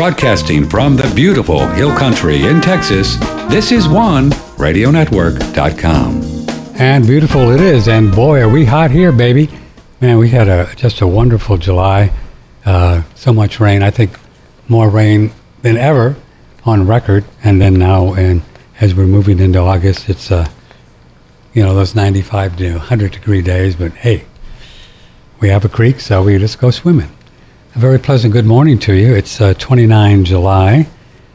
Broadcasting from the beautiful Hill Country in Texas, this is OneRadioNetwork.com. And beautiful it is, and boy, are we hot here, baby. Man, we had just a wonderful July. So much rain. I think more rain than ever on record. And then now, and as we're moving into August, it's, those 95 to 100 degree days. But hey, we have a creek, so we just go swimming. A very pleasant good morning to you. It's 29 July,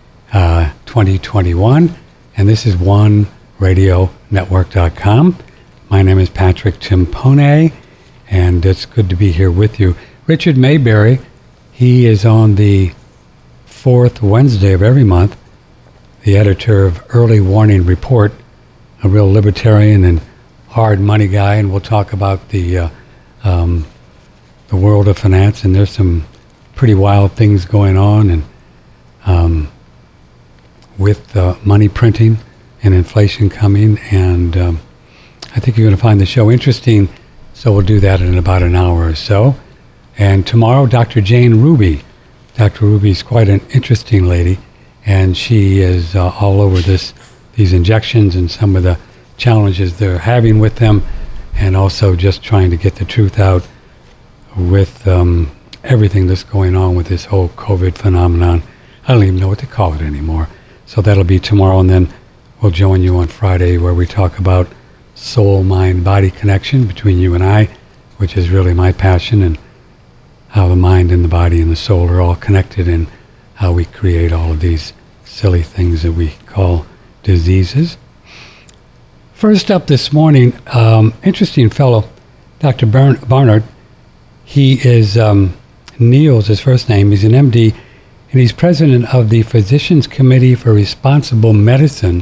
2021, and this is OneRadioNetwork.com. My name is Patrick Timpone, and it's good to be here with you. Richard Mayberry, he is on the fourth Wednesday of every month, the editor of Early Warning Report, a real libertarian and hard money guy, and we'll talk about the world of finance, and there's some pretty wild things going on, and with money printing and inflation coming, and I think you're going to find the show interesting, so we'll do that in about an hour or so. And tomorrow, Dr. Jane Ruby. Dr. Ruby's quite an interesting lady, and she is all over these injections and some of the challenges they're having with them, and also just trying to get the truth out with everything that's going on with this whole COVID phenomenon. I don't even know what to call it anymore. So that'll be tomorrow, and then we'll join you on Friday where we talk about soul-mind-body connection between you and I, which is really my passion, and how the mind and the body and the soul are all connected, and how we create all of these silly things that we call diseases. First up this morning, interesting fellow, Dr. Barnard. He is, Neil's his first name. He's an MD, and he's president of the Physicians Committee for Responsible Medicine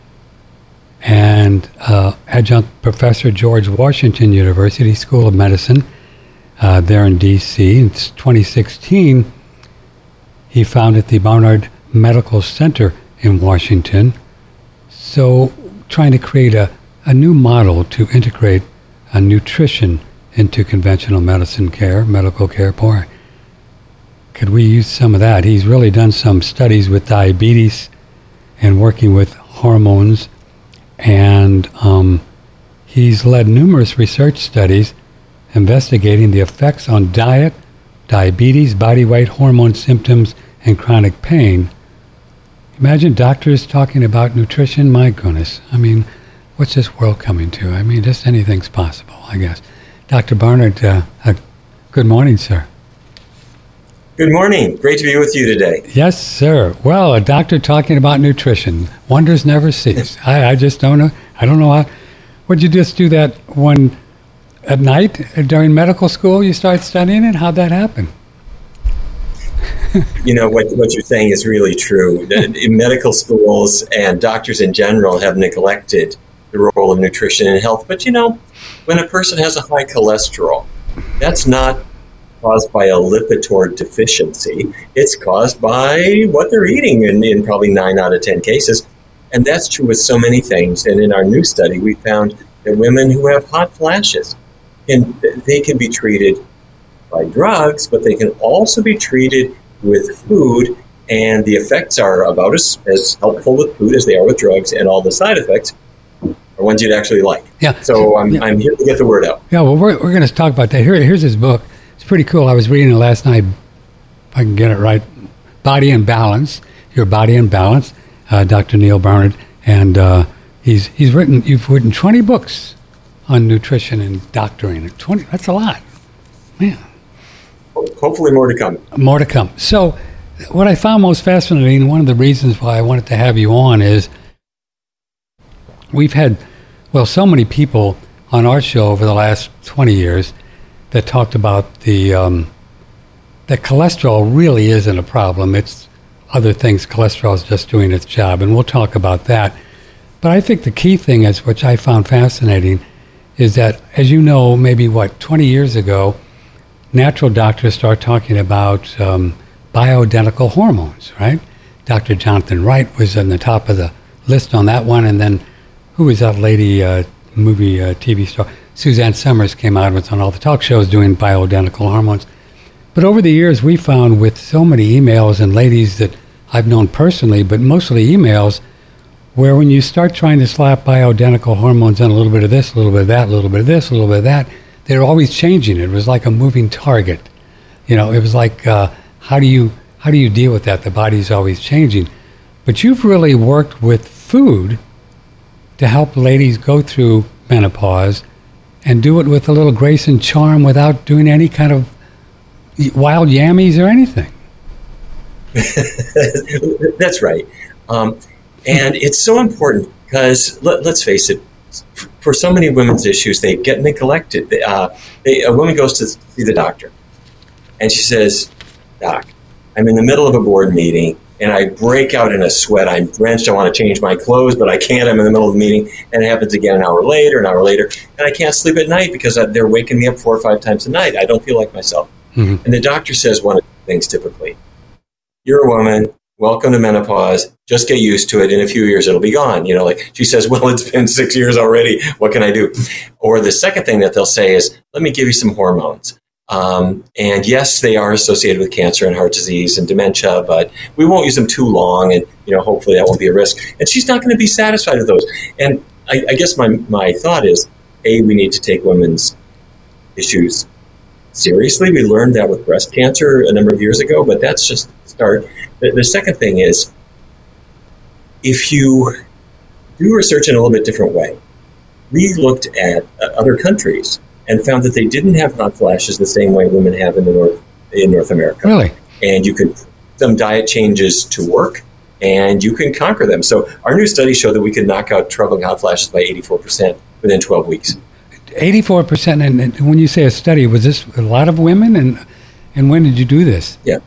and adjunct professor, George Washington University School of Medicine there in D.C. In 2016, he founded the Barnard Medical Center in Washington, so trying to create a new model to integrate nutrition into conventional medical care. Boy, could we use some of that? He's really done some studies with diabetes and working with hormones, and he's led numerous research studies investigating the effects on diet, diabetes, body weight, hormone symptoms, and chronic pain. Imagine doctors talking about nutrition. My goodness. I mean, what's this world coming to? I mean, just anything's possible, I guess. Dr. Barnard, good morning, sir. Good morning. Great to be with you today. Yes, sir. Well, a doctor talking about nutrition. Wonders never cease. I just don't know. I don't know how. Would you just do that one at night during medical school? You start studying it? How'd that happen? You know, what you're saying is really true. In medical schools and doctors in general have neglected the role of nutrition and health. But, when a person has a high cholesterol, that's not caused by a Lipitor deficiency. It's caused by what they're eating in probably 9 out of 10 cases. And that's true with so many things. And in our new study, we found that women who have hot flashes, they can be treated by drugs, but they can also be treated with food. And the effects are about as helpful with food as they are with drugs, and all the side effects are ones you'd actually like. Yeah. So I'm here to get the word out. Yeah, well, we're going to talk about that. Here's his book. It's pretty cool. I was reading it last night, if I can get it right. Body and Balance, Your Body and Balance, Dr. Neil Barnard. And you've written 20 books on nutrition and doctoring. 20, that's a lot. Man. Hopefully more to come. More to come. So what I found most fascinating, one of the reasons why I wanted to have you on is we've had, so many people on our show over the last 20 years that talked about that cholesterol really isn't a problem. It's other things. Cholesterol is just doing its job, and we'll talk about that. But I think the key thing is, which I found fascinating, is that, as you know, maybe 20 years ago, natural doctors start talking about bioidentical hormones, right? Dr. Jonathan Wright was on the top of the list on that one, and then who was that lady, TV star? Suzanne Summers came out and was on all the talk shows doing bioidentical hormones. But over the years, we found with so many emails and ladies that I've known personally, but mostly emails, where when you start trying to slap bioidentical hormones on a little bit of this, a little bit of that, a little bit of this, a little bit of that, they're always changing. It was like a moving target. You know, it was like, how do you deal with that? The body's always changing. But you've really worked with food to help ladies go through menopause and do it with a little grace and charm without doing any kind of wild yammies or anything. That's right. And it's so important because let's face it, for so many women's issues, they get neglected. A woman goes to see the doctor and she says, "Doc, I'm in the middle of a board meeting and I break out in a sweat. I'm drenched. I want to change my clothes, but I can't. I'm in the middle of the meeting." And it happens again an hour later, and I can't sleep at night because they're waking me up 4 or 5 times a night. I don't feel like myself. Mm-hmm. And the doctor says one of the things typically, "You're a woman. Welcome to menopause. Just get used to it. In a few years, it'll be gone." You know, like she says, "Well, it's been 6 years already. What can I do?" Or the second thing that they'll say is, "Let me give you some hormones. And yes, they are associated with cancer and heart disease and dementia, but we won't use them too long. And, you know, hopefully that won't be a risk." And she's not going to be satisfied with those. And I guess my thought is, we need to take women's issues seriously. We learned that with breast cancer a number of years ago, but that's just the start. The second thing is, if you do research in a little bit different way, we looked at other countries and found that they didn't have hot flashes the same way women have in North America. Really? And you can put some diet changes to work, and you can conquer them. So our new study showed that we could knock out troubling hot flashes by 84% within 12 weeks. 84%. And when you say a study, was this a lot of women? And when did you do this? Yeah.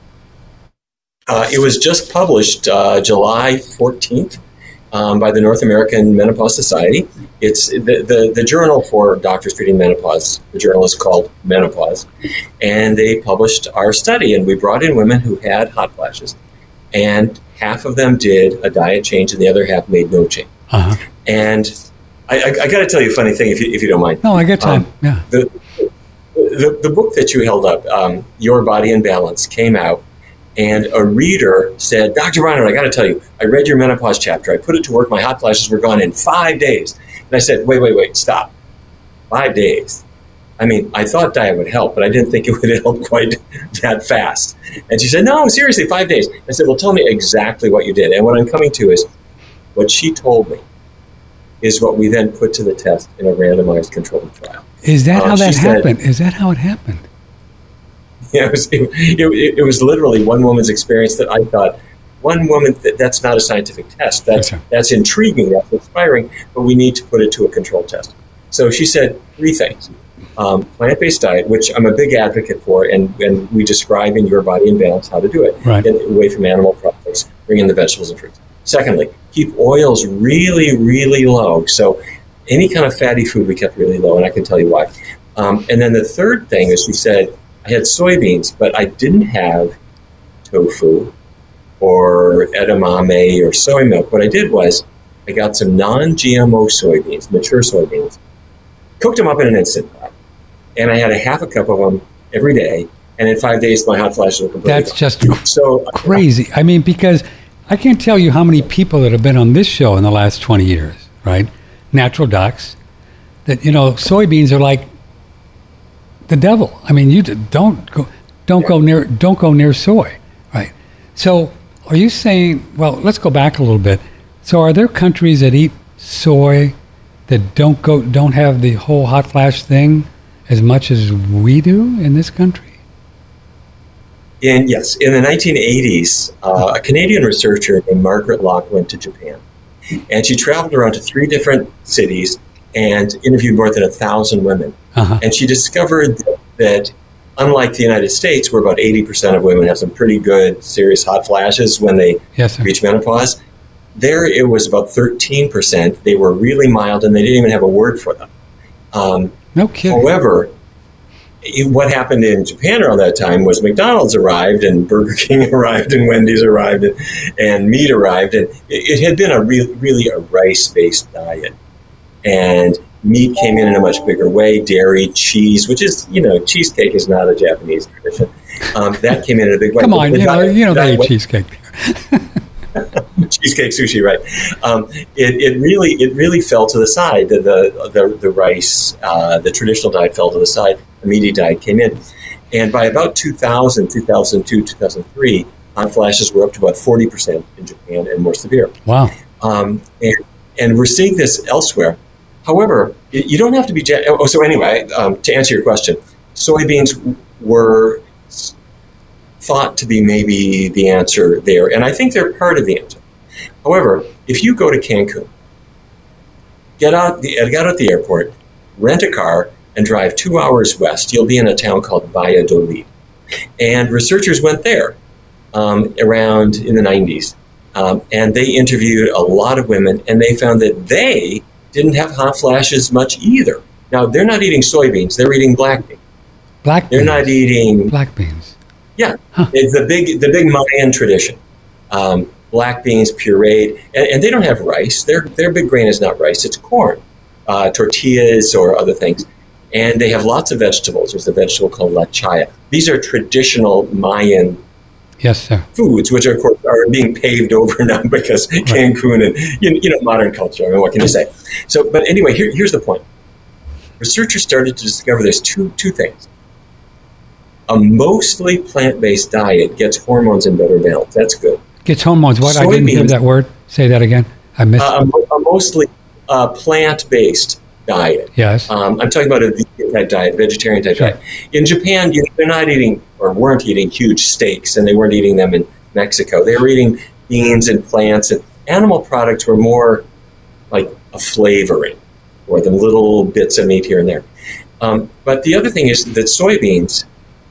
It was just published July 14th by the North American Menopause Society. It's the journal for doctors treating menopause. The journal is called Menopause. And they published our study, and we brought in women who had hot flashes. And half of them did a diet change, and the other half made no change. Uh-huh. And I got to tell you a funny thing, if you don't mind. No, I got time. Yeah. The book that you held up, Your Body in Balance, came out. And a reader said, "Dr. Bronner, I got to tell you, I read your menopause chapter. I put it to work. My hot flashes were gone in 5 days." And I said, wait, stop. 5 days. I mean, I thought diet would help, but I didn't think it would help quite that fast. And she said, "No, seriously, 5 days." I said, "Well, tell me exactly what you did." And what I'm coming to is what she told me is what we then put to the test in a randomized controlled trial. Is that how that happened? Is that how it happened? Yeah, it was literally one woman's experience that I thought, one woman, that's not a scientific test. That's intriguing, that's inspiring, but we need to put it to a control test. So she said 3 things. Plant-based diet, which I'm a big advocate for, and we describe in Your Body in Balance how to do it. Right. Get away from animal products, bring in the vegetables and fruits. Secondly, keep oils really, really low. So any kind of fatty food we kept really low, and I can tell you why. And then the third thing is, she said, I had soybeans, but I didn't have tofu or edamame or soy milk. What I did was I got some non-GMO soybeans, mature soybeans, cooked them up in an Instant Pot, and I had a half a cup of them every day. And in 5 days, my hot flashes were completely That's gone. just so crazy. I mean, because I can't tell you how many people that have been on this show in the last 20 years, right? Natural docs, that, you know, soybeans are like the devil. I mean, you don't go near soy, right? So, are you saying? Well, let's go back a little bit. So, are there countries that eat soy that don't have the whole hot flash thing as much as we do in this country? Yes, in the 1980s, a Canadian researcher named Margaret Locke went to Japan, and she traveled around to 3 different cities and interviewed more than 1,000 women. Uh-huh. And she discovered that unlike the United States, where about 80% of women have some pretty good, serious hot flashes when they reach menopause, there it was about 13%. They were really mild, and they didn't even have a word for them. No kidding. However, what happened in Japan around that time was McDonald's arrived, and Burger King arrived, and Wendy's arrived, and meat arrived, and it had been really a rice-based diet. And Meat came in a much bigger way. Dairy, cheese, which is, cheesecake is not a Japanese tradition. That came in a big way. Come on, they eat cheesecake. Cheesecake sushi, right? It really fell to the side. The rice, the traditional diet fell to the side. The meaty diet came in. And by about 2000, 2002, 2003, hot flashes were up to about 40% in Japan and more severe. Wow. And we're seeing this elsewhere. However, you don't have to be... so anyway, to answer your question, soybeans were thought to be maybe the answer there, and I think they're part of the answer. However, if you go to Cancun, get out at the airport, rent a car, and drive 2 hours west, you'll be in a town called Valladolid. And researchers went there around in the 90s, and they interviewed a lot of women, and they found that they didn't have hot flashes much either. Now, they're not eating soybeans, they're eating black beans. They're not eating... Black beans. Yeah, it's the big Mayan tradition. Black beans pureed, and they don't have rice. Their big grain is not rice; it's corn, tortillas or other things. And they have lots of vegetables. There's a vegetable called la chaya. These are traditional Mayan foods, which of course are being paved over now because Cancun and modern culture. I mean, what can you say? So, but anyway, here's the point. Researchers started to discover there's two things. A mostly plant-based diet gets hormones in better balance. That's good. Gets hormones. What? I didn't hear that word. Say that again. I missed a mostly plant-based diet. Yes. I'm talking about a vegan type diet, vegetarian type diet. In Japan, they're not eating or weren't eating huge steaks, and they weren't eating them in Mexico. They were eating beans and plants, and animal products were more like a flavoring or the little bits of meat here and there. But the other thing is that soybeans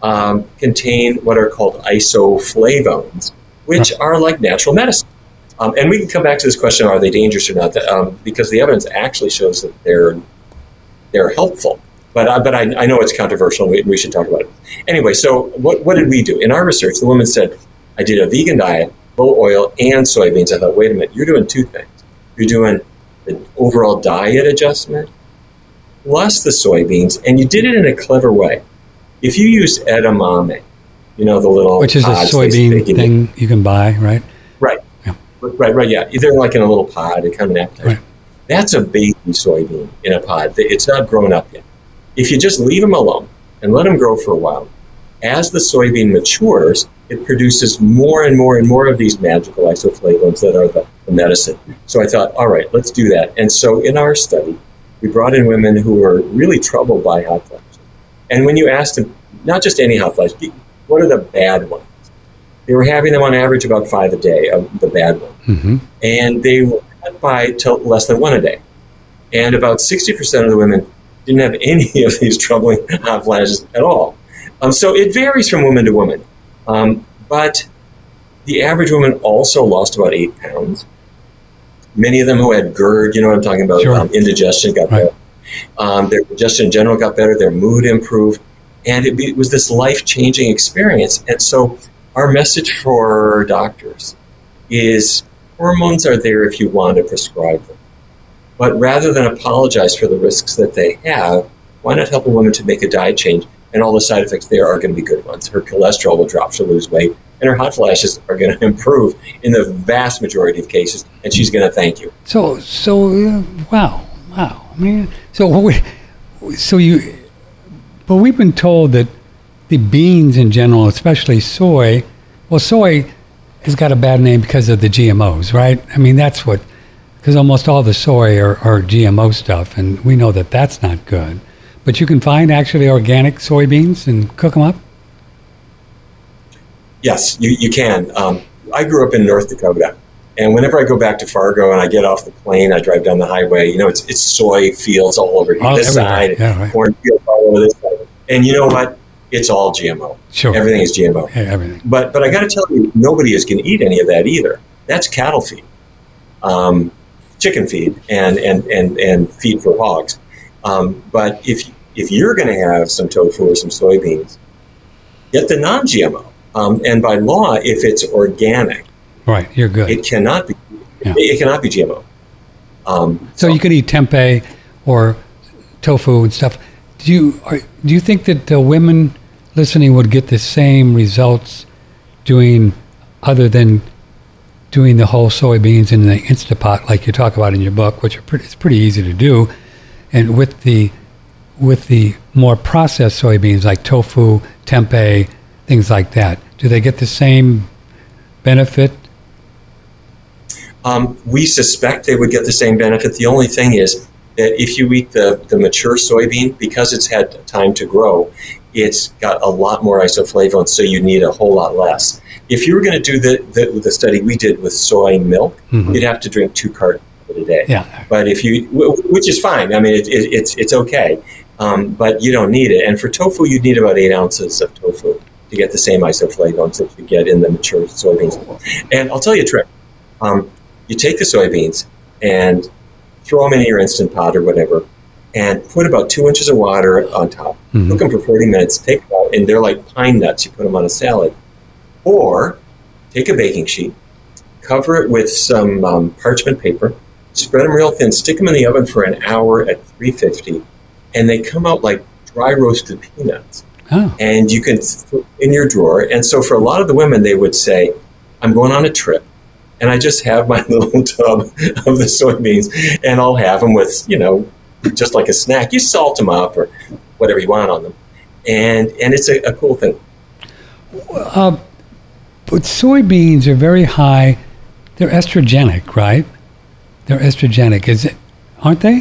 contain what are called isoflavones, which are like natural medicine. And we can come back to this question, are they dangerous or not? Because the evidence actually shows that they're helpful. But I know it's controversial, and we should talk about it. Anyway, so what did we do? In our research, the woman said, I did a vegan diet, low oil, and soybeans. I thought, wait a minute, you're doing two things. You're doing the overall diet adjustment plus the soybeans, and you did it in a clever way. If you use edamame, the little which is a soybean thing you can buy, right? Right. Yeah. Right. Yeah, they're like in a little pod. They come in appetizer. Right. That's a baby soybean in a pod. It's not grown up yet. If you just leave them alone and let them grow for a while, as the soybean matures, it produces more and more and more of these magical isoflavones that are the medicine. So I thought, all right, let's do that. And so in our study, we brought in women who were really troubled by hot flashes. And when you asked them, not just any hot flash, what are the bad ones? They were having them on average about 5 a day, of the bad ones. Mm-hmm. And they were cut by to less than 1 a day. And about 60% of the women didn't have any of these troubling hot flashes at all. So it varies from woman to woman. But the average woman also lost about 8 pounds. Many of them who had GERD, you know what I'm talking about, sure. Indigestion got better. Their digestion in general got better, their mood improved, and it was this life-changing experience. And so our message for doctors is hormones are there if you want to prescribe them. But rather than apologize for the risks that they have, why not help a woman to make a diet change? And all the side effects there are going to be good ones. Her cholesterol will drop, she'll lose weight, and her hot flashes are going to improve in the vast majority of cases, and she's going to thank you. Wow. I mean, but we've been told that the beans in general, especially soy has got a bad name because of the GMOs, right? I mean, because almost all the soy are GMO stuff, and we know that that's not good. But you can find actually organic soybeans and cook them up? Yes, you can. I grew up in North Dakota. And whenever I go back to Fargo and I get off the plane, I drive down the highway, it's soy fields all over this side, corn fields all over this side. And you know what? It's all GMO. Sure. Everything is GMO. Yeah, everything. But I got to tell you, nobody is going to eat any of that either. That's cattle feed, chicken feed, and feed for hogs. But if you're going to have some tofu or some soybeans, get the non-GMO. And by law, if it's organic, right, you're good. It cannot be. Yeah. It cannot be GMO. So you could eat tempeh or tofu and stuff. Do you think that the women listening would get the same results other than doing the whole soybeans in the Instapot like you talk about in your book, which it's pretty easy to do, and with the more processed soybeans like tofu, tempeh, things like that? Do they get the same benefit? We suspect they would get the same benefit. The only thing is that if you eat the mature soybean, because it's had time to grow, it's got a lot more isoflavones, so you need a whole lot less. If you were going to do the study we did with soy milk, you'd have to drink 2 cartons a day. Yeah. But which is fine. I mean, it's okay. But you don't need it. And for tofu, you'd need about 8 ounces of tofu to get the same isoflavones that you get in the mature soybeans. And I'll tell you a trick. You take the soybeans and throw them in your Instant Pot or whatever, and put about 2 inches of water on top. Cook them for 40 minutes, take them out, and they're like pine nuts. You put them on a salad. Or take a baking sheet, cover it with some parchment paper, spread them real thin, stick them in the oven for an hour at 350, and they come out like dry roasted peanuts. Oh. And you can put in your drawer. And so for a lot of the women, they would say, I'm going on a trip, and I just have my little tub of the soybeans, and I'll have them with, just like a snack. You salt them up or whatever you want on them. And it's a cool thing. But soybeans are very high. They're estrogenic, right? They're estrogenic, aren't they?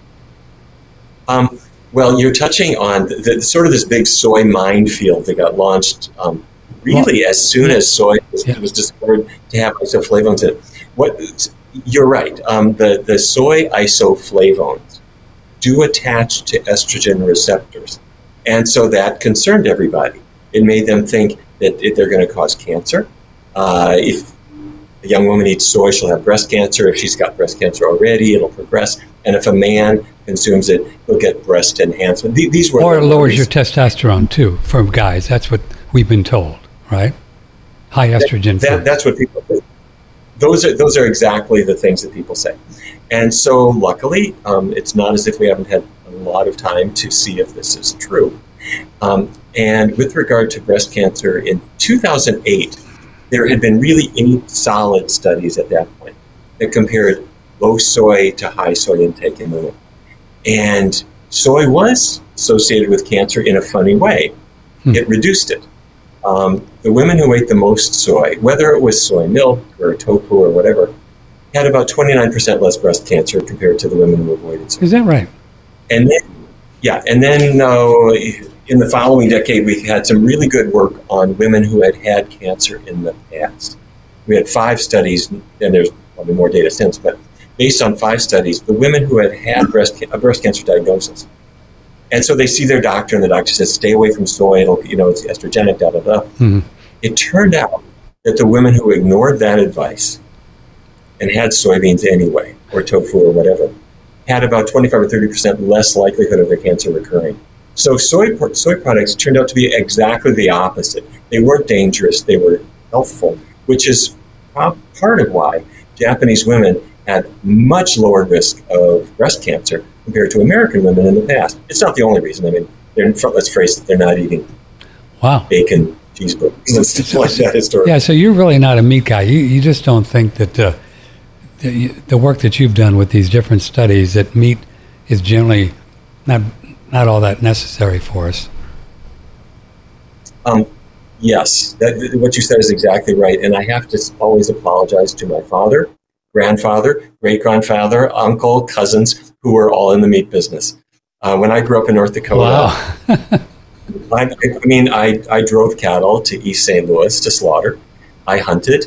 Well, you're touching on the sort of this big soy minefield that got launched as soon as soy was discovered to have isoflavones in it. You're right. The soy isoflavones do attach to estrogen receptors. And so that concerned everybody. It made them think that they're going to cause cancer. If a young woman eats soy, she'll have breast cancer. If she's got breast cancer already, it'll progress. And if a man consumes it, he'll get breast enhancement. Or it lowers your testosterone, too, for guys. That's what we've been told, right? High estrogen. That's what people think. Those are exactly the things that people say. And so luckily, it's not as if we haven't had a lot of time to see if this is true. And with regard to breast cancer, in 2008, there had been really 8 solid studies at that point that compared low soy to high soy intake in women. And soy was associated with cancer in a funny way. It reduced it. The women who ate the most soy, whether it was soy milk or tofu or whatever, had about 29% less breast cancer compared to the women who avoided soy. Is that right? And then in the following decade, we had some really good work on women who had cancer in the past. We had 5 studies, and there's probably more data since, but based on 5 studies, the women who had a breast cancer diagnosis. And so they see their doctor, and the doctor says, stay away from soy, it's estrogenic, da-da-da. Mm-hmm. It turned out that the women who ignored that advice and had soybeans anyway, or tofu or whatever, had about 25 or 30% less likelihood of their cancer recurring. So soy products turned out to be exactly the opposite. They weren't dangerous, they were healthful, which is part of why Japanese women had much lower risk of breast cancer compared to American women in the past. It's not the only reason. I mean, let's face it, they're not eating bacon, cheeseburgers, and stuff like that historically. Yeah, so you're really not a meat guy. You just don't think that the work that you've done with these different studies, that meat is generally not all that necessary for us. Yes, what you said is exactly right. And I have to always apologize to my father, grandfather, great-grandfather, uncle, cousins, who were all in the meat business. When I grew up in North Dakota, I drove cattle to East St. Louis to slaughter. I hunted.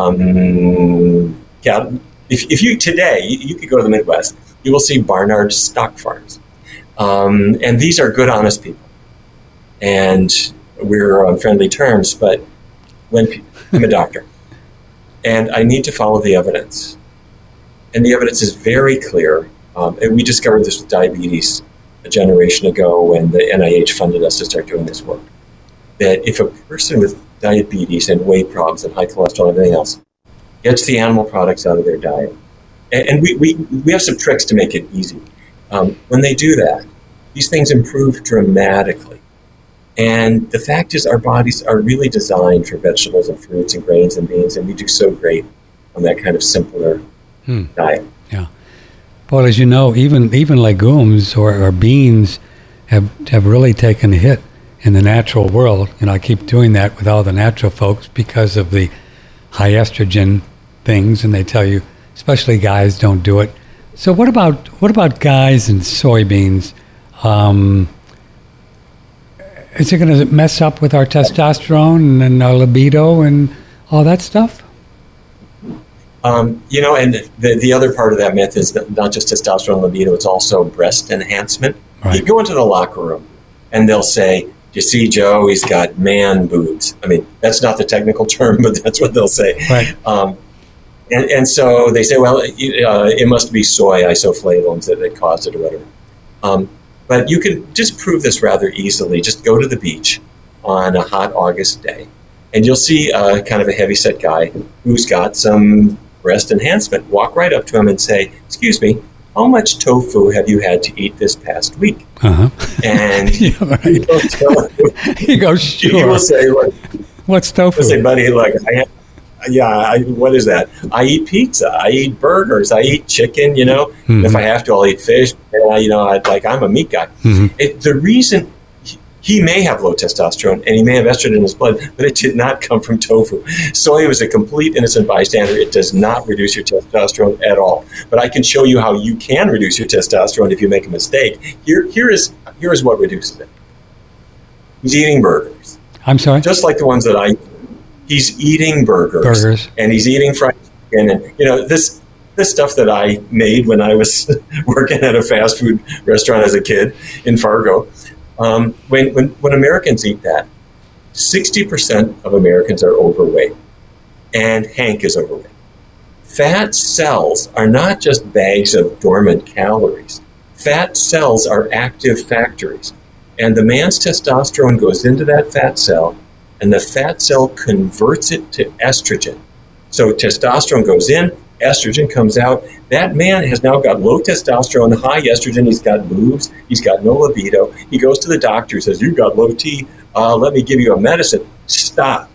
Cattle. If you today, you could go to the Midwest, you will see Barnard stock farms. And these are good, honest people. And we're on friendly terms, but I'm a doctor. And I need to follow the evidence. And the evidence is very clear. And we discovered this with diabetes a generation ago when the NIH funded us to start doing this work. That if a person with diabetes and weight problems and high cholesterol and everything else gets the animal products out of their diet, and we have some tricks to make it easy. When they do that, these things improve dramatically. And the fact is, our bodies are really designed for vegetables and fruits and grains and beans, and we do so great on that kind of simpler diet. Yeah. Well, as you know, even legumes or beans have really taken a hit in the natural world. And I keep doing that with all the natural folks because of the high estrogen things, and they tell you, especially guys, don't do it. So what about guys and soybeans? Is it going to mess up with our testosterone and our libido and all that stuff? And the other part of that myth is that not just testosterone and libido, it's also breast enhancement. Right. You go into the locker room and they'll say, you see Joe, he's got man boobs. I mean, that's not the technical term, but that's what they'll say. Right. And so they say, well, it must be soy isoflavones that caused it or whatever. But you can disprove this rather easily. Just go to the beach on a hot August day, and you'll see kind of a heavyset guy who's got some breast enhancement. Walk right up to him and say, excuse me, how much tofu have you had to eat this past week? Uh-huh. And yeah, right. He goes, sure. He will say, look, what's tofu? He'll say, buddy, look, what is that? I eat pizza. I eat burgers. I eat chicken, Mm-hmm. If I have to, I'll eat fish. I'm a meat guy. Mm-hmm. The reason he may have low testosterone and he may have estrogen in his blood, but it did not come from tofu. Soy was a complete innocent bystander. It does not reduce your testosterone at all. But I can show you how you can reduce your testosterone if you make a mistake. Here is what reduces it. He's eating burgers. I'm sorry? Just like the ones that I eat. He's eating burgers. And he's eating fried chicken. And, this stuff that I made when I was working at a fast food restaurant as a kid in Fargo. When Americans eat that, 60% of Americans are overweight, and Hank is overweight. Fat cells are not just bags of dormant calories. Fat cells are active factories, and the man's testosterone goes into that fat cell, and the fat cell converts it to estrogen. So testosterone goes in, estrogen comes out. That man has now got low testosterone, high estrogen. He's got boobs. He's got no libido. He goes to the doctor, says, you've got low T. Let me give you a medicine. Stop.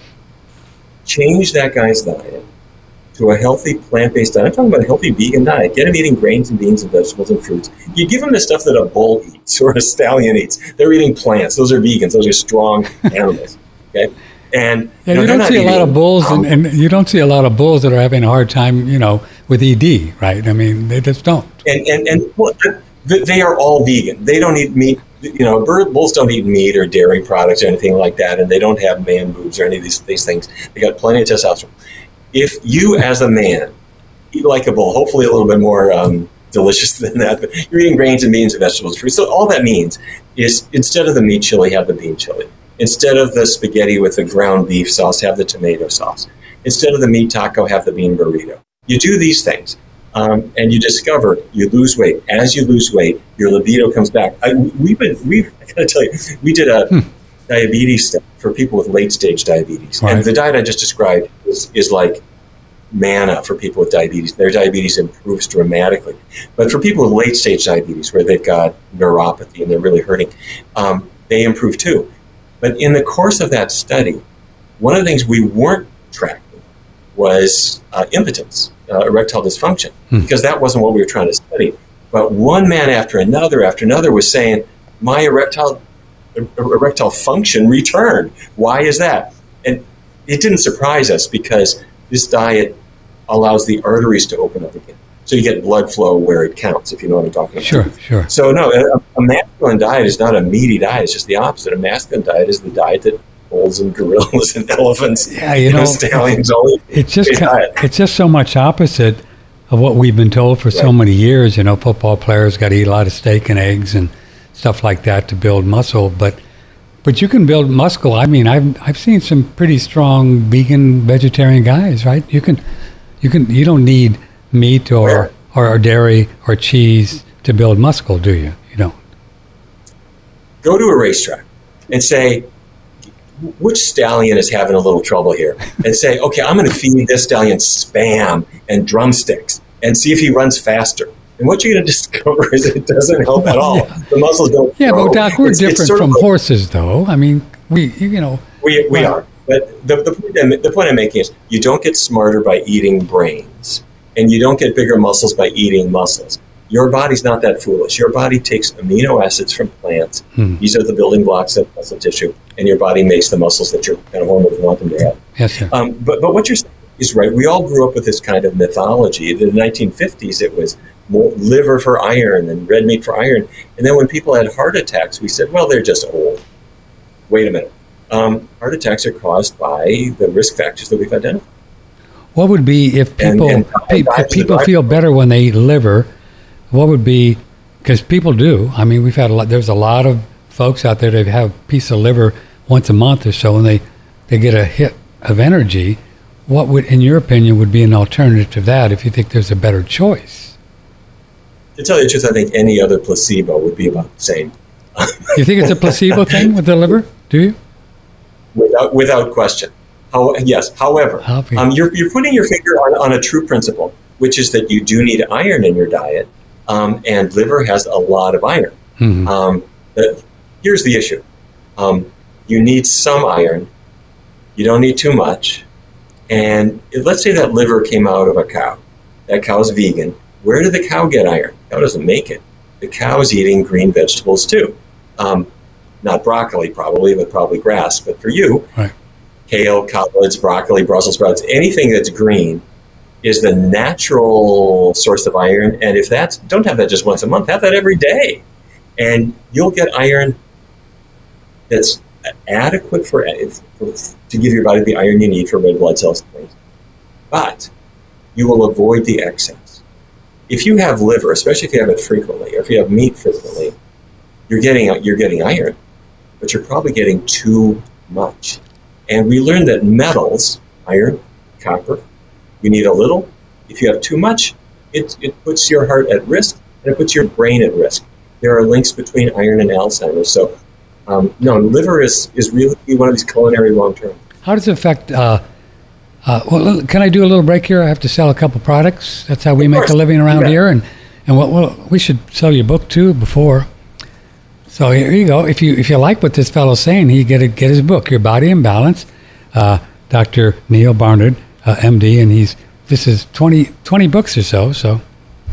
Change that guy's diet to a healthy plant-based diet. I'm talking about a healthy vegan diet. Get him eating grains and beans and vegetables and fruits. You give him the stuff that a bull eats or a stallion eats. They're eating plants. Those are vegans. Those are strong animals. Okay? And you don't see a lot of bulls, and you don't see a lot of bulls that are having a hard time, with ED, right? I mean, they just don't. And they are all vegan. They don't eat meat. Bulls don't eat meat or dairy products or anything like that, and they don't have man boobs or any of these things. They got plenty of testosterone. If you, as a man, eat like a bull, hopefully a little bit more delicious than that, but you're eating grains and beans and vegetables, fruits. So all that means is instead of the meat chili, have the bean chili. Instead of the spaghetti with the ground beef sauce, have the tomato sauce. Instead of the meat taco, have the bean burrito. You do these things, and you discover you lose weight. As you lose weight, your libido comes back. I gotta tell you, we did a diabetes study for people with late stage diabetes, right. And the diet I just described is like manna for people with diabetes. Their diabetes improves dramatically, but for people with late stage diabetes, where they've got neuropathy and they're really hurting, they improve too. But in the course of that study, one of the things we weren't tracking was impotence, erectile dysfunction, because that wasn't what we were trying to study. But one man after another was saying, my erectile function returned. Why is that? And it didn't surprise us because this diet allows the arteries to open up again. So you get blood flow where it counts, if you know what I'm talking about. Sure. So no, a masculine diet is not a meaty diet. It's just the opposite. A masculine diet is the diet that bulls and gorillas and elephants, stallions, it's just so much opposite of what we've been told for so many years. Football players got to eat a lot of steak and eggs and stuff like that to build muscle, but you can build muscle. I mean, I've seen some pretty strong vegan, vegetarian guys, right? You don't need meat or dairy or cheese to build muscle, do you? You don't. Go to a racetrack and say, which stallion is having a little trouble here? And say, okay, I'm going to feed this stallion Spam and drumsticks and see if he runs faster. And what you're going to discover is it doesn't help at all. Yeah. The muscles don't grow. But Doc, we're It's different sort of from like- horses, though. I mean, we are. But the point I'm making is you don't get smarter by eating brains, and you don't get bigger muscles by eating muscles. Your body's not that foolish. Your body takes amino acids from plants. These are the building blocks of muscle tissue, and your body makes the muscles that your kind of hormones want them to have. Yes, sir. But what you're saying is right. We all grew up with this kind of mythology. In the 1950s, it was more liver for iron and red meat for iron. And then when people had heart attacks, we said, well, they're just old. Wait a minute. Heart attacks are caused by the risk factors that we've identified. What would be if people if people feel better when they eat liver? What would be, because people do. I mean, we've had there's a lot of folks out there that have a piece of liver once a month or so, and they get a hit of energy. What would, in your opinion, would be an alternative to that if you think there's a better choice? To tell you the truth, I think any other placebo would be about the same. You think it's a placebo thing with the liver? Do you? Without question. Yes. However, you're putting your finger on a true principle, which is that you do need iron in your diet, and liver has a lot of iron. Here's the issue. You need some iron. You don't need too much. And let's say that liver came out of a cow. That cow's vegan. Where did the cow get iron? The cow doesn't make it. The cow's eating green vegetables too. Not broccoli probably, but probably grass. But for you, right. Kale, collards, broccoli, Brussels sprouts, anything that's green is the natural source of iron. And if don't have that just once a month, have that every day. And you'll get iron that's adequate to give your body the iron you need for red blood cells. But you will avoid the excess. If you have liver, especially if you have it frequently, or if you have meat frequently, you're getting iron, but you're probably getting too much. And we learned that metals, iron, copper, you need a little. If you have too much, it puts your heart at risk, and it puts your brain at risk. There are links between iron and Alzheimer's. So, no, liver is really one of these culinary long-term. How does it affect... well, can I do a little break here? I have to sell a couple products. That's how we make a living around here. And we should sell your book, too, before... So here you go. If you like what this fellow's saying, he get his book, Your Body in Balance, Dr. Neal Barnard, MD, and this is 20 books or so. So,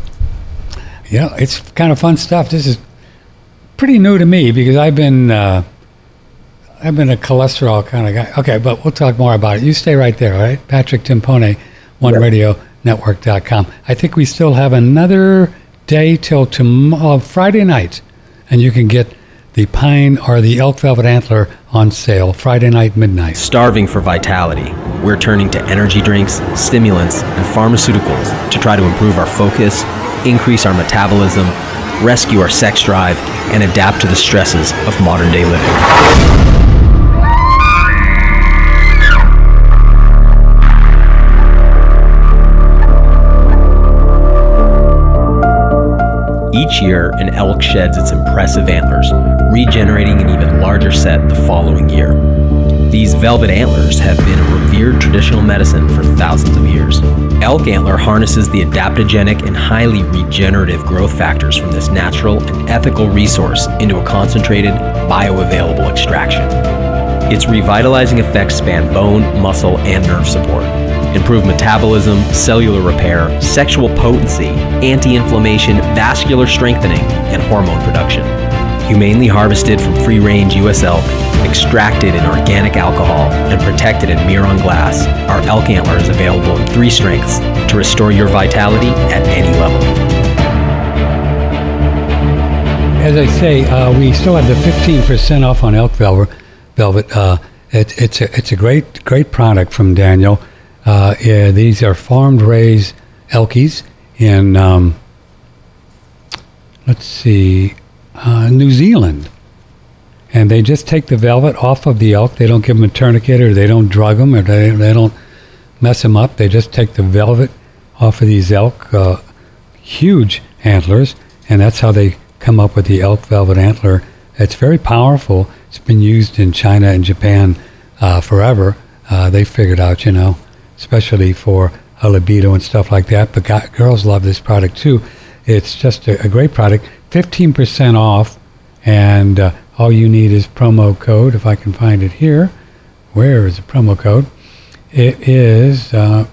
it's kind of fun stuff. This is pretty new to me because I've been a cholesterol kind of guy. Okay, but we'll talk more about it. You stay right there, all right? Patrick Timpone, OneRadioNetwork.com. I think we still have another day till Friday night. And you can get the pine or the elk velvet antler on sale Friday night, midnight. Starving for vitality, we're turning to energy drinks, stimulants, and pharmaceuticals to try to improve our focus, increase our metabolism, rescue our sex drive, and adapt to the stresses of modern day living. Each year, an elk sheds its impressive antlers, regenerating an even larger set the following year. These velvet antlers have been a revered traditional medicine for thousands of years. Elk antler harnesses the adaptogenic and highly regenerative growth factors from this natural and ethical resource into a concentrated, bioavailable extraction. Its revitalizing effects span bone, muscle, and nerve support. Improve metabolism, cellular repair, sexual potency, anti-inflammation, vascular strengthening, and hormone production. Humanely harvested from free-range U.S. elk, extracted in organic alcohol, and protected in Miron glass, our elk antler is available in 3 strengths to restore your vitality at any level. As I say, we still have the 15% off on elk velvet. It's a great product from Daniel. These are farmed raised elkies in New Zealand, and they just take the velvet off of the elk. They don't give them a tourniquet, or they don't drug them, or they don't mess them up. They just take the velvet off of these elk, huge antlers, and that's how they come up with the elk velvet antler. It's very powerful. It's been used in China and Japan forever. They figured out, especially for a libido and stuff like that. But girls love this product too. It's just a great product, 15% off, and all you need is promo code, if I can find it here. Where is the promo code? It is,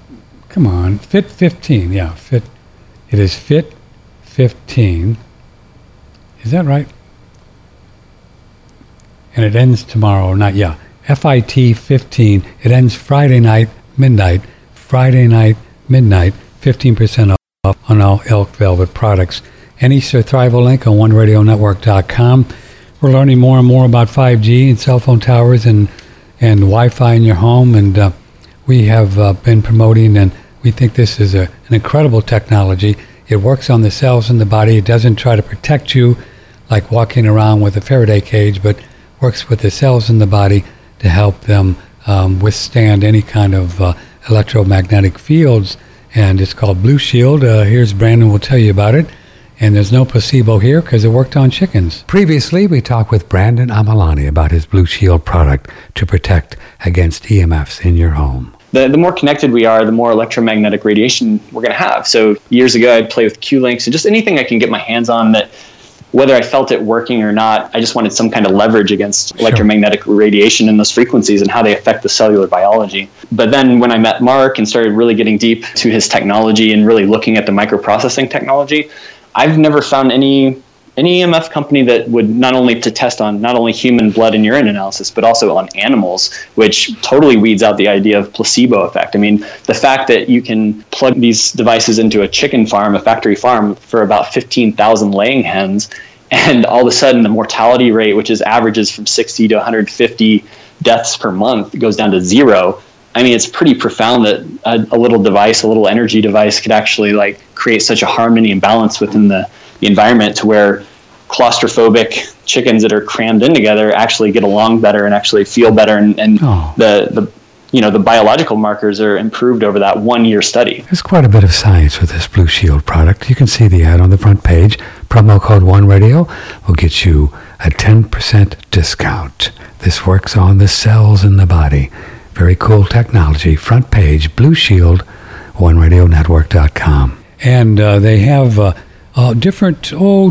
FIT15, yeah, it is FIT15. Is that right? And it ends tomorrow, FIT15. It ends Friday night, midnight, 15% off on all Elk Velvet products. Any survival link on OneRadioNetwork.com. We're learning more and more about 5G and cell phone towers and Wi-Fi in your home, and we have been promoting, and we think this is an incredible technology. It works on the cells in the body. It doesn't try to protect you like walking around with a Faraday cage, but works with the cells in the body to help them withstand any kind of electromagnetic fields, and it's called Blue Shield. Here's Brandon will tell you about it. And there's no placebo here because it worked on chickens. Previously, we talked with Brandon Amalani about his Blue Shield product to protect against EMFs in your home. The more connected we are, the more electromagnetic radiation we're going to have. So years ago, I'd play with Q-links and just anything I can get my hands on that, whether I felt it working or not, I just wanted some kind of leverage against electromagnetic radiation and those frequencies and how they affect the cellular biology. But then when I met Mark and started really getting deep to his technology and really looking at the microprocessing technology, I've never found any EMF company that would not only to test on not only human blood and urine analysis, but also on animals, which totally weeds out the idea of placebo effect. I mean, the fact that you can plug these devices into a chicken farm, a factory farm, for about 15,000 laying hens, and all of a sudden the mortality rate, which is averages from 60 to 150 deaths per month, goes down to zero. I mean, it's pretty profound that a little device, a little energy device, could actually like create such a harmony and balance within the environment to where claustrophobic chickens that are crammed in together actually get along better and actually feel better, and the biological markers are improved over that 1 year study. There's quite a bit of science with this Blue Shield product. You can see the ad on the front page. Promo code OneRadio will get you a 10% discount. This works on the cells in the body. Very cool technology. Front page, Blue Shield, OneRadioNetwork.com. And they have different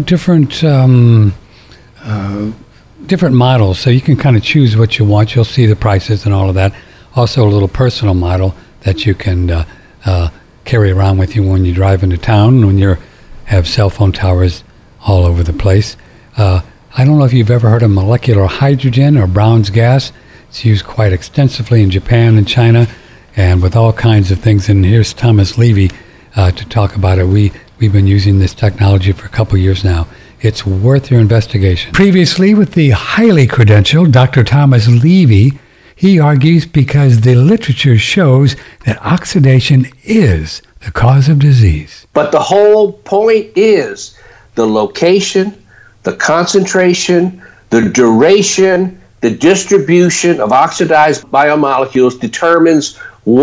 models, so you can kind of choose what you want. You'll see the prices and all of that. Also a little personal model that you can carry around with you when you drive into town, when you have cell phone towers all over the place. I don't know if you've ever heard of molecular hydrogen or Brown's gas. It's used quite extensively in Japan and China, and with all kinds of things. And here's Thomas Levy to talk about it. We've been using this technology for a couple years now. It's worth your investigation. Previously, with the highly credentialed Dr. Thomas Levy, he argues because the literature shows that oxidation is the cause of disease. But the whole point is the location, the concentration, the duration, the distribution of oxidized biomolecules determines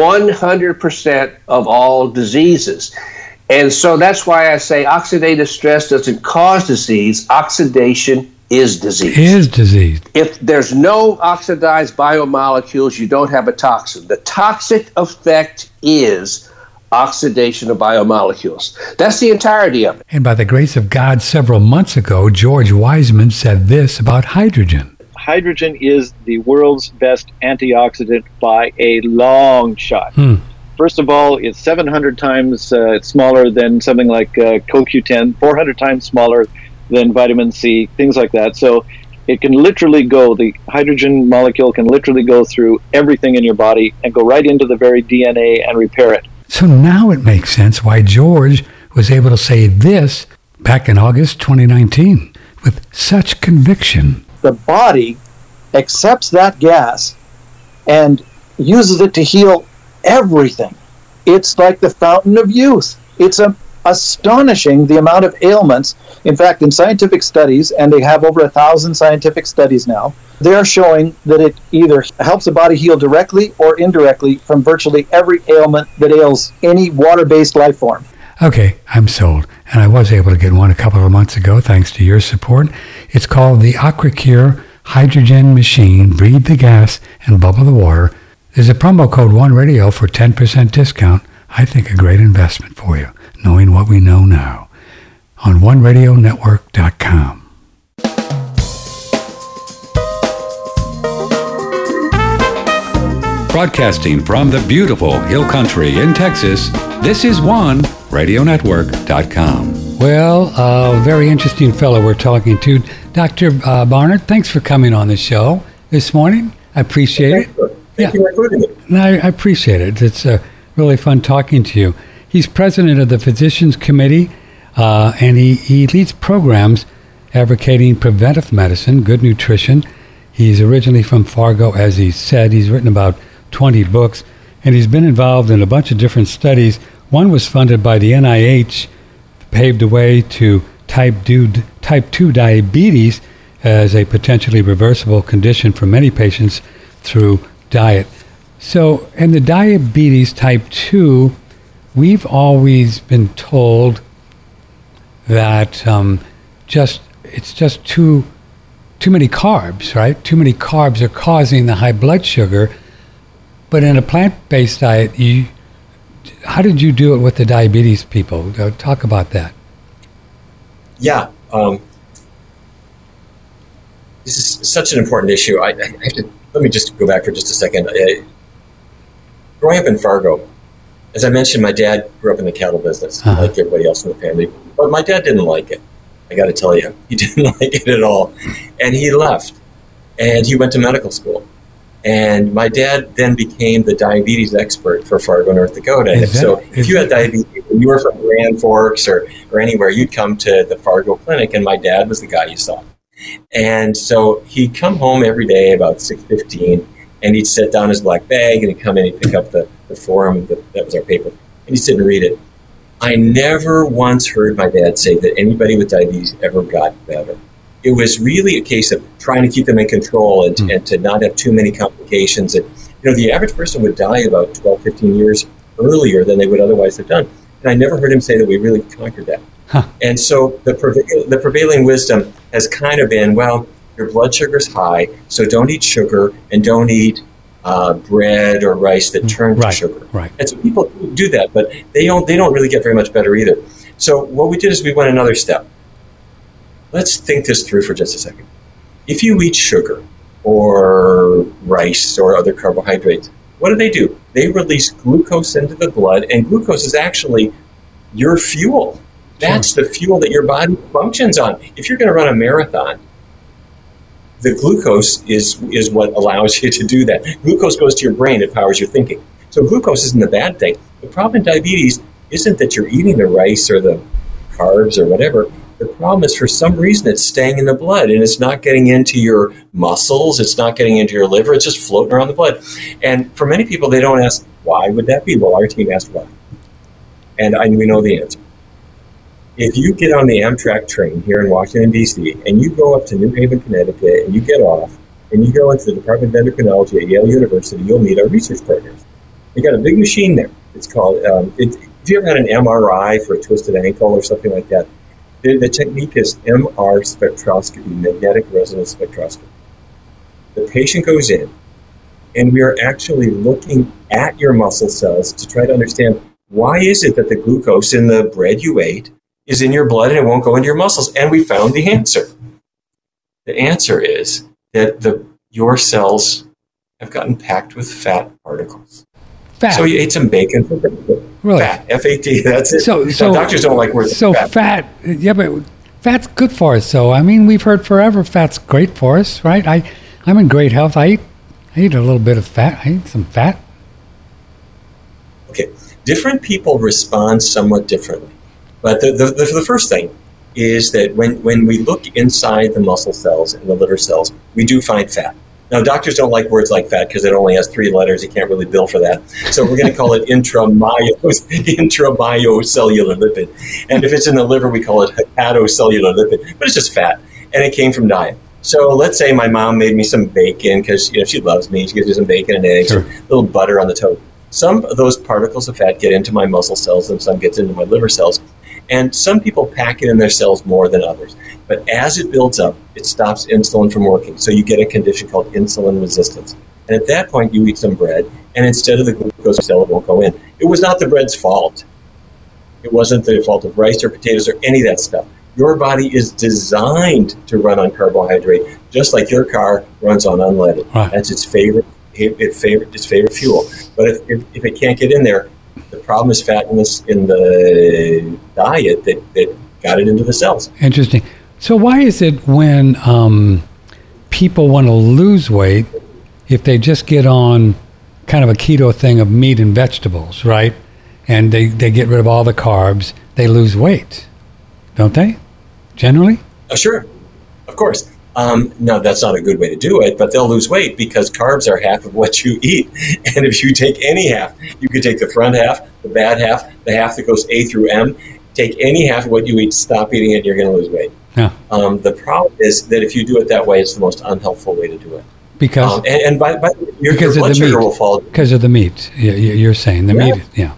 100% of all diseases. And so that's why I say oxidative stress doesn't cause disease. Oxidation is disease. Is disease. If there's no oxidized biomolecules, you don't have a toxin. The toxic effect is oxidation of biomolecules. That's the entirety of it. And by the grace of God, several months ago, George Wiseman said this about hydrogen. Hydrogen is the world's best antioxidant by a long shot. First of all, it's 700 times smaller than something like CoQ10, 400 times smaller than vitamin C, things like that. So it can literally the hydrogen molecule can literally go through everything in your body and go right into the very DNA and repair it. So now it makes sense why George was able to say this back in August 2019 with such conviction. The body accepts that gas and uses it to heal everything. It's like the fountain of youth. It's astonishing the amount of ailments. In fact, in scientific studies, and they have over 1,000 scientific studies now, they're showing that it either helps the body heal directly or indirectly from virtually every ailment that ails any water-based life form. Okay, I'm sold. And I was able to get one a couple of months ago thanks to your support. It's called the AquaCure Hydrogen Machine. Breathe the gas and bubble the water. There's a promo code OneRadio for 10% discount. I think a great investment for you, knowing what we know now. on OneRadioNetwork.com. Broadcasting from the beautiful Hill Country in Texas, this is OneRadioNetwork.com. Well, very interesting fellow we're talking to. Dr. Barnard, thanks for coming on the show this morning. I appreciate it. Thank you for including me. I appreciate it. It's really fun talking to you. He's president of the Physicians Committee, and he leads programs advocating preventive medicine, good nutrition. He's originally from Fargo, as he said. He's written about 20 books, and he's been involved in a bunch of different studies. One was funded by the NIH, paved the way to type 2 diabetes as a potentially reversible condition for many patients through diet. So in the diabetes type 2, we've always been told that it's just too many carbs, right? Too many carbs are causing the high blood sugar. But in a plant-based diet, how did you do it with the diabetes people? Talk about that. Yeah. This is such an important issue. I have to, let me just go back for just a second. Growing up in Fargo, as I mentioned, my dad grew up in the cattle business, like everybody else in the family. But my dad didn't like it. I got to tell you, he didn't like it at all. And he left, and he went to medical school. And my dad then became the diabetes expert for Fargo, North Dakota. If you had diabetes, you were from Grand Forks or anywhere, you'd come to the Fargo clinic, and my dad was the guy you saw. And so he'd come home every day about 6:15, and he'd set down his black bag, and he'd come in and pick up the Forum, that was our paper, and he'd sit and read it. I never once heard my dad say that anybody with diabetes ever got better. It was really a case of trying to keep them in control and to not have too many complications. And, the average person would die about 12, 15 years earlier than they would otherwise have done. And I never heard him say that we really conquered that. And so the prevailing wisdom has kind of been, well, your blood sugar's high, so don't eat sugar and don't eat bread or rice that turn to sugar. Right. And so people do that, but they don't really get very much better either. So what we did is we went another step. Let's think this through for just a second. If you eat sugar or rice or other carbohydrates, what do? They release glucose into the blood, and glucose is actually your fuel. That's the fuel that your body functions on. If you're going to run a marathon, the glucose is what allows you to do that. Glucose goes to your brain, it powers your thinking. So glucose isn't a bad thing. The problem in diabetes isn't that you're eating the rice or the carbs or whatever. The problem is for some reason it's staying in the blood and it's not getting into your muscles, it's not getting into your liver, it's just floating around the blood. And for many people, they don't ask, why would that be? Well, our team asked why. And we know the answer. If you get on the Amtrak train here in Washington, D.C., and you go up to New Haven, Connecticut, and you get off, and you go into the Department of Endocrinology at Yale University, you'll meet our research partners. They got a big machine there. It's called, if you ever had an MRI for a twisted ankle or something like that, the technique is MR spectroscopy, magnetic resonance spectroscopy. The patient goes in, and we are actually looking at your muscle cells to try to understand why is it that the glucose in the bread you ate is in your blood and it won't go into your muscles. And we found the answer. The answer is that your cells have gotten packed with fat particles. Fat. So you ate some bacon for breakfast. Really? Fat, F-A-T, that's it. So doctors don't like words. So fat, yeah, but fat's good for us. So, I mean, we've heard forever fat's great for us, right? I'm in great health. I eat a little bit of fat. I eat some fat. Okay. Different people respond somewhat differently. But the first thing is that when we look inside the muscle cells and the liver cells, we do find fat. Now, doctors don't like words like fat because it only has 3 letters. You can't really bill for that. So we're going to call it intramyocellular lipid. And if it's in the liver, we call it hepatocellular lipid. But it's just fat, and it came from diet. So let's say my mom made me some bacon because she loves me. She gives me some bacon and eggs, or a little butter on the toast. Some of those particles of fat get into my muscle cells, and some gets into my liver cells. And some people pack it in their cells more than others. But as it builds up, it stops insulin from working. So you get a condition called insulin resistance. And at that point, you eat some bread, and instead of the glucose cell, it won't go in. It was not the bread's fault. It wasn't the fault of rice or potatoes or any of that stuff. Your body is designed to run on carbohydrate, just like your car runs on unleaded. Right. That's its favorite fuel. But if it can't get in there, the problem is fat in the diet that got it into the cells. Interesting. So why is it when people want to lose weight, if they just get on kind of a keto thing of meat and vegetables, right? And they get rid of all the carbs, they lose weight, don't they? Generally? Sure, of course. No, that's not a good way to do it, but they'll lose weight because carbs are half of what you eat. And if you take any half, you could take the front half, the bad half, the half that goes A through M, take any half of what you eat, stop eating it, you're going to lose weight. Yeah. The problem is that if you do it that way, it's the most unhelpful way to do it. Because and by your blood sugar will fall. Because of the meat, you're saying. The meat, yeah.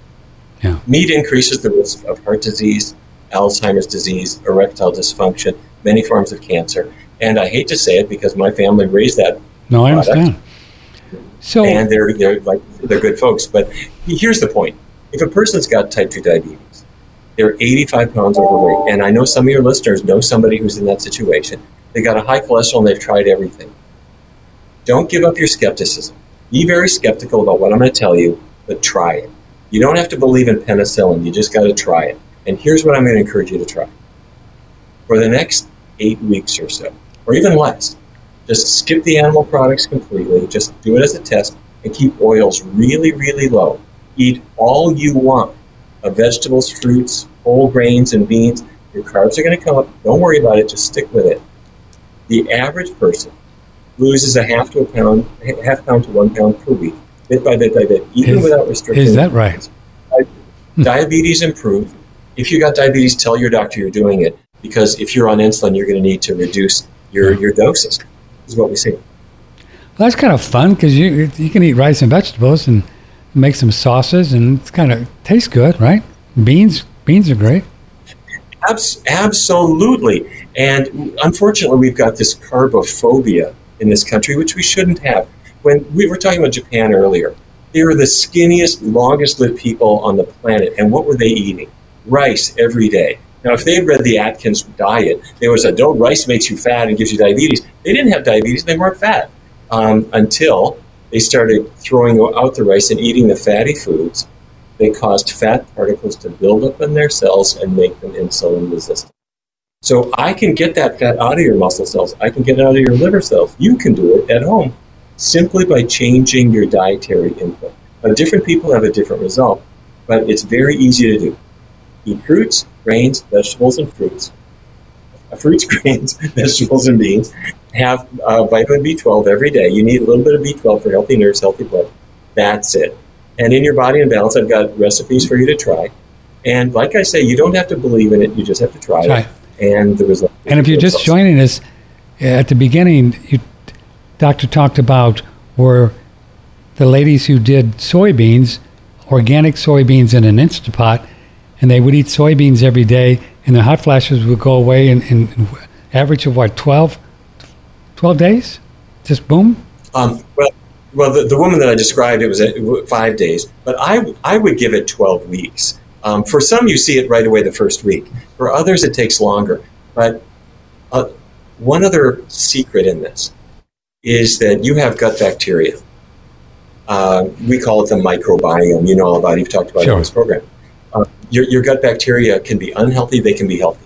Meat increases the risk of heart disease, Alzheimer's disease, erectile dysfunction, many forms of cancer. And I hate to say it because my family raised that. No, I understand. So, and they're good folks. But here's the point. If a person's got type 2 diabetes, they're 85 pounds overweight, and I know some of your listeners know somebody who's in that situation. They got a high cholesterol and they've tried everything. Don't give up your skepticism. Be very skeptical about what I'm going to tell you, but try it. You don't have to believe in penicillin. You just got to try it. And here's what I'm going to encourage you to try. For the next 8 weeks or so, or even less, just skip the animal products completely. Just do it as a test and keep oils really, really low. Eat all you want of vegetables, fruits, whole grains, and beans. Your carbs are going to come up. Don't worry about it. Just stick with it. The average person loses a half pound to 1 pound per week, bit by bit by bit, even without restriction. Is that right? Diabetes improves. If you got diabetes, tell your doctor you're doing it, because if you're on insulin, you're going to need to reduce your doses. This is what we see. Well, that's kind of fun because you can eat rice and vegetables and make some sauces, and it's kind of tastes good, right? Beans are great. Absolutely. And unfortunately, we've got this carbophobia in this country, which we shouldn't have. When we were talking about Japan earlier, they were the skinniest, longest-lived people on the planet. And what were they eating? Rice every day. Now, if they had read the Atkins diet, they would have said, "Oh, rice makes you fat and gives you diabetes." They didn't have diabetes. They weren't fat until they started throwing out the rice and eating the fatty foods. They caused fat particles to build up in their cells and make them insulin resistant. So I can get that fat out of your muscle cells. I can get it out of your liver cells. You can do it at home simply by changing your dietary input. Now, different people have a different result, but it's very easy to do. Eat fruits, grains, vegetables, and fruits. Fruits, grains, vegetables, and beans. Have vitamin B12 every day. You need a little bit of B12 for healthy nerves, healthy blood. That's it. And in your Body in Balance, I've got recipes for you to try. And like I say, you don't have to believe in it. You just have to try it. And the result. And if you're just joining us, at the beginning, Doctor talked about were the ladies who did soybeans, organic soybeans in an Instapot, and they would eat soybeans every day, and the hot flashes would go away in average of, 12 days? Just boom? Well, the woman that I described, it was 5 days, but I would give it 12 weeks. For some, you see it right away the first week. For others, it takes longer. But one other secret in this is that you have gut bacteria. We call it the microbiome. You know all about it. You've talked about it in this program. Your gut bacteria can be unhealthy. They can be healthy.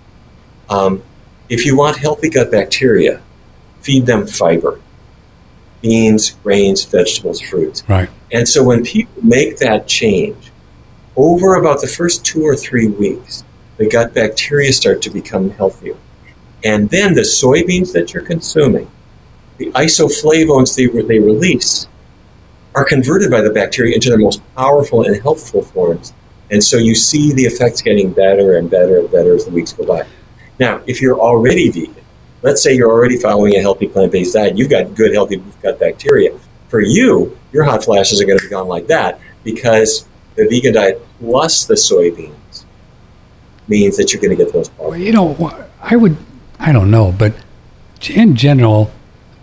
If you want healthy gut bacteria, feed them fiber. Beans, grains, vegetables, fruits. Right. And so when people make that change, over about the first 2 or 3 weeks, the gut bacteria start to become healthier. And then the soybeans that you're consuming, the isoflavones they release, are converted by the bacteria into their most powerful and healthful forms. And so you see the effects getting better and better and better as the weeks go by. Now, if you're already vegan, let's say you're already following a healthy plant-based diet, you've got good, healthy gut bacteria. For you, your hot flashes are going to be gone like that because the vegan diet plus the soybeans means that you're going to get those problems. Well, I don't know, but in general,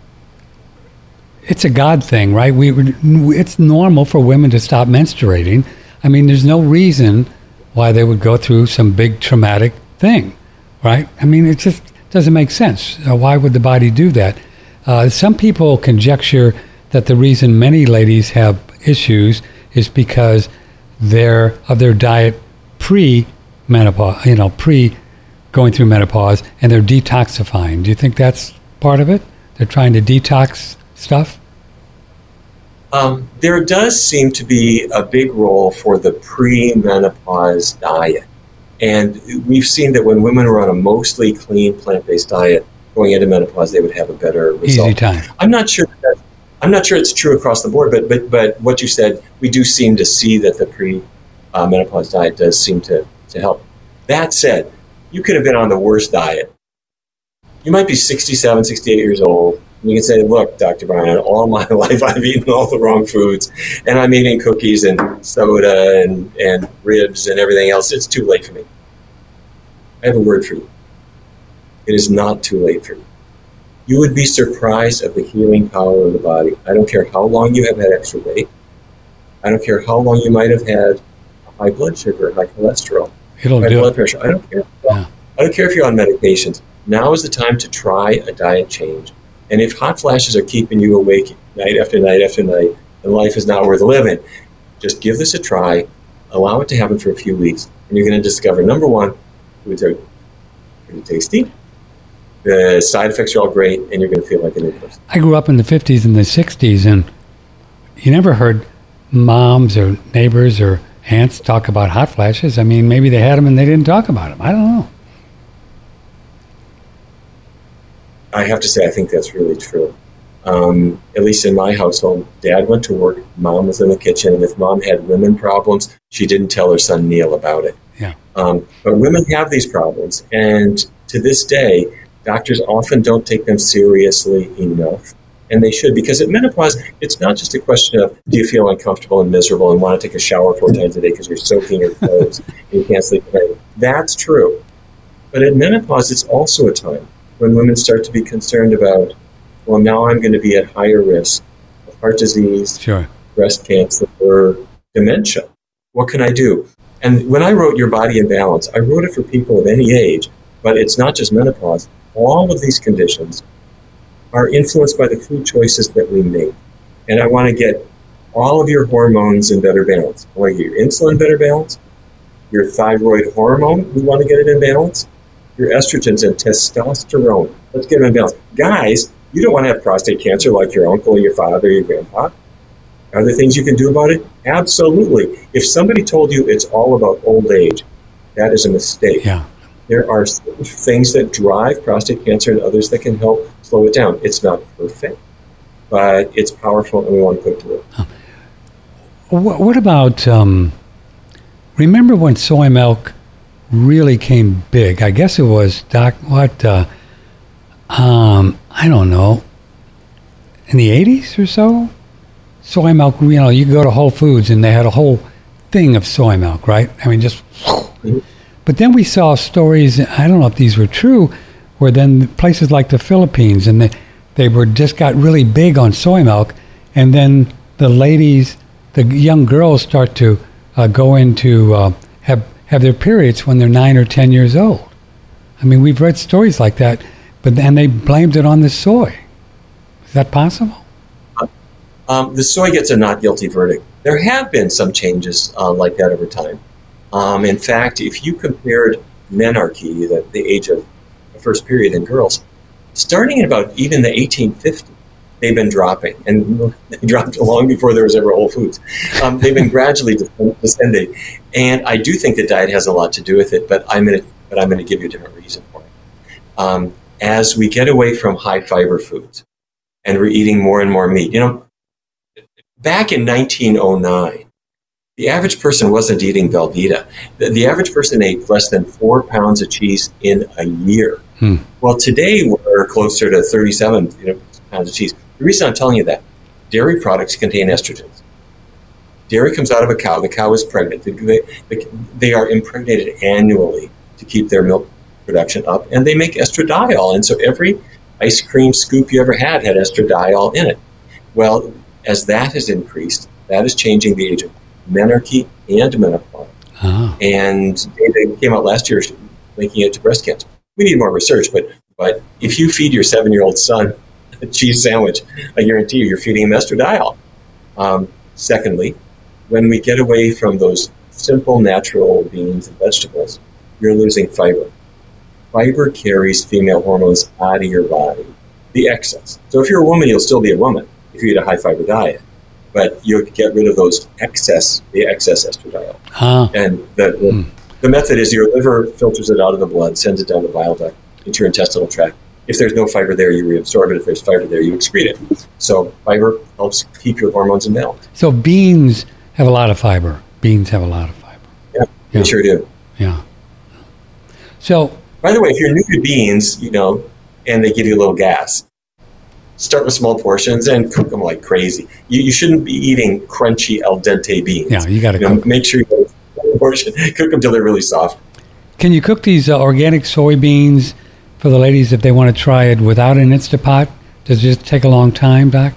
it's a God thing, right? It's normal for women to stop menstruating. I mean, there's no reason why they would go through some big traumatic thing, right? I mean, it just doesn't make sense. Why would the body do that? Some people conjecture that the reason many ladies have issues is because of their diet pre-menopause, pre going through menopause, and they're detoxifying. Do you think that's part of it? They're trying to detox stuff? There does seem to be a big role for the pre-menopause diet. And we've seen that when women are on a mostly clean plant-based diet, going into menopause, they would have a better result. Easy time. I'm not sure it's true across the board, but what you said, we do seem to see that the pre-menopause diet does seem to help. That said, you could have been on the worst diet. You might be 67, 68 years old. And you can say, look, Dr. Bryan, all my life I've eaten all the wrong foods, and I'm eating cookies and soda and ribs and everything else. It's too late for me. I have a word for you. It is not too late for you. You would be surprised at the healing power of the body. I don't care how long you have had extra weight. I don't care how long you might have had high blood sugar, high cholesterol, high blood pressure. I don't care. Yeah. I don't care if you're on medications. Now is the time to try a diet change. And if hot flashes are keeping you awake night after night after night, and life is not worth living, just give this a try, allow it to happen for a few weeks, and you're going to discover, number one, foods are pretty tasty, the side effects are all great, and you're going to feel like a new person. I grew up in the 50s and the 60s, and you never heard moms or neighbors or aunts talk about hot flashes. I mean, maybe they had them and they didn't talk about them. I don't know. I have to say, I think that's really true. At least in my household, Dad went to work, Mom was in the kitchen, and if Mom had women problems, she didn't tell her son Neil about it. Yeah. But women have these problems, and to this day, doctors often don't take them seriously enough, and they should, because at menopause, it's not just a question of, do you feel uncomfortable and miserable and want to take a shower 4 times a day because you're soaking your clothes and you can't sleep at night. That's true. But at menopause, it's also a time when women start to be concerned about, well, now I'm going to be at higher risk of heart disease, sure, breast cancer, or dementia. What can I do? And when I wrote Your Body in Balance, I wrote it for people of any age, but it's not just menopause. All of these conditions are influenced by the food choices that we make. And I want to get all of your hormones in better balance. I want to get your insulin in better balance, your thyroid hormone, we want to get it in balance, your estrogens and testosterone. Let's get them in balance. Guys, you don't want to have prostate cancer like your uncle, your father, your grandpa. Are there things you can do about it? Absolutely. If somebody told you it's all about old age, that is a mistake. Yeah. There are certain things that drive prostate cancer and others that can help slow it down. It's not perfect, but it's powerful and we want to put it to work. What about, remember when soy milk really came big? I guess it was, I don't know, in the 80s or so? Soy milk, you could go to Whole Foods and they had a whole thing of soy milk, right? I mean, just... Mm-hmm. But then we saw stories, I don't know if these were true, where then places like the Philippines, and they were just got really big on soy milk, and then the ladies, the young girls start to go into, have their periods when they're 9 or 10 years old. I mean, we've read stories like that, and they blamed it on the soy. Is that possible? The soy gets a not guilty verdict. There have been some changes like that over time. In fact, if you compared menarche, the age of the first period in girls, starting in about even the 1850s, they've been dropping, and they dropped long before there was ever Whole Foods. They've been gradually descending, and I do think the diet has a lot to do with it. But I'm going to give you a different reason for it. As we get away from high fiber foods, and we're eating more and more meat, back in 1909. The average person wasn't eating Velveeta. The average person ate less than 4 pounds of cheese in a year. Well, today we're closer to 37 pounds of cheese. The reason I'm telling you that, dairy products contain estrogens. Dairy comes out of a cow. The cow is pregnant. They are impregnated annually to keep their milk production up, and they make estradiol. And so every ice cream scoop you ever had estradiol in it. Well, as that has increased, that is changing the age of menarche and menopause. And data came out last year linking it to breast cancer. We need more research, but if you feed your 7-year-old son a cheese sandwich, I guarantee you're feeding him estradiol. Secondly, when we get away from those simple natural beans and vegetables, you're losing fiber. Fiber carries female hormones out of your body, the excess. So if you're a woman, you'll still be a woman if you eat a high fiber diet, but you'll get rid of the excess estradiol. And the method is your liver filters it out of the blood, sends it down the bile duct into your intestinal tract. If there's no fiber there, you reabsorb it. If there's fiber there, you excrete it. So fiber helps keep your hormones in balance. So beans have a lot of fiber. Yeah, they sure do. Yeah. So, by the way, if you're new to beans, and they give you a little gas, start with small portions and cook them like crazy. You shouldn't be eating crunchy al dente beans. Yeah, you got to cook. Make sure you cook them till they're really soft. Can you cook these organic soybeans for the ladies if they want to try it without an Instapot? Does it just take a long time, Doc?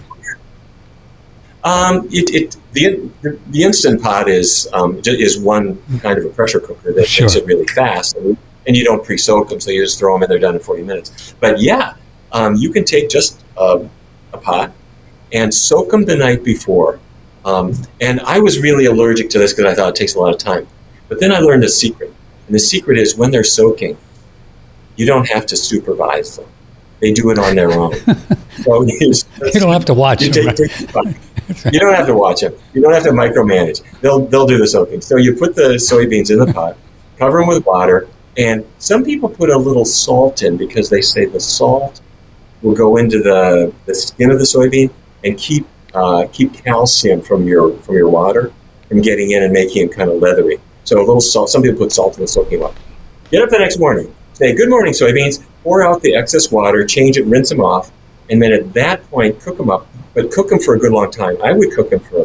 The Instant Pot is one kind of a pressure cooker that makes it really fast, and you don't pre-soak them, so you just throw them in, they're done in 40 minutes. But yeah, you can take just a pot and soak them the night before. And I was really allergic to this because I thought it takes a lot of time. But then I learned a secret, and the secret is when they're soaking, you don't have to supervise them. They do it on their own. So you don't have to watch them. You don't have to watch them. You don't have to micromanage. They'll do the soaking. So you put the soybeans in the pot, cover them with water, and some people put a little salt in because they say the salt will go into the skin of the soybean and keep calcium from your water from getting in and making it kind of leathery. So a little salt. Some people put salt in the soaking water. Get up the next morning. Say, good morning, soybeans. Pour out the excess water, change it, rinse them off, and then at that point, cook them up. But cook them for a good long time. I would cook them for